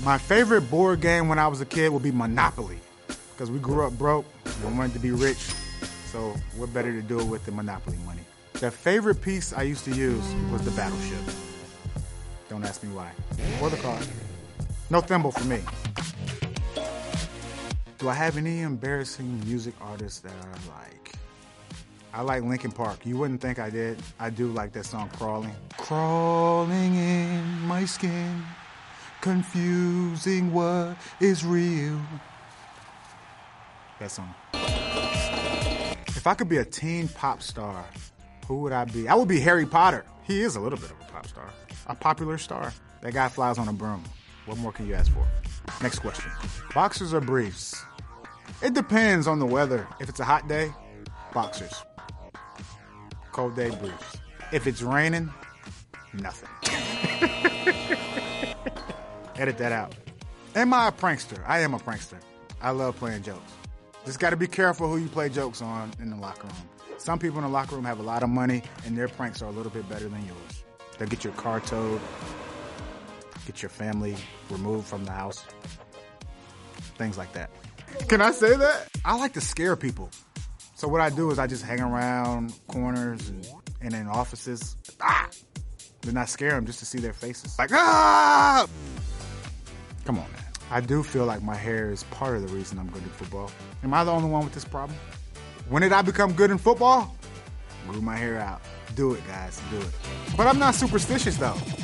My favorite board game when I was a kid would be Monopoly. Because we grew up broke, we wanted to be rich, so what better to do it with than Monopoly money. The favorite piece I used to use was the battleship. Don't ask me why. Or the car. No thimble for me. Do I have any embarrassing music artists that I like? I like Linkin Park. You wouldn't think I did. I do like that song, Crawling. Crawling in my skin, confusing what is real. That song. If I could be a teen pop star, who would I be? I would be Harry Potter. He is a little bit of a pop star. A popular star. That guy flies on a broom. What more can you ask for? Next question. Boxers or briefs? It depends on the weather. If it's a hot day, boxers. Cold day, briefs. If it's raining, nothing. Edit that out. Am I a prankster? I am a prankster. I love playing jokes. Just got to be careful who you play jokes on in the locker room. Some people in the locker room have a lot of money, and their pranks are a little bit better than yours. They'll get your car towed, get your family removed from the house, things like that. Can I say that? I like to scare people. So what I do is I just hang around corners and in offices. Then I scare them just to see their faces. Like, ah! Come on, man. I do feel like my hair is part of the reason I'm good at football. Am I the only one with this problem? When did I become good in football? Grew my hair out. Do it, guys. Do it. But I'm not superstitious, though.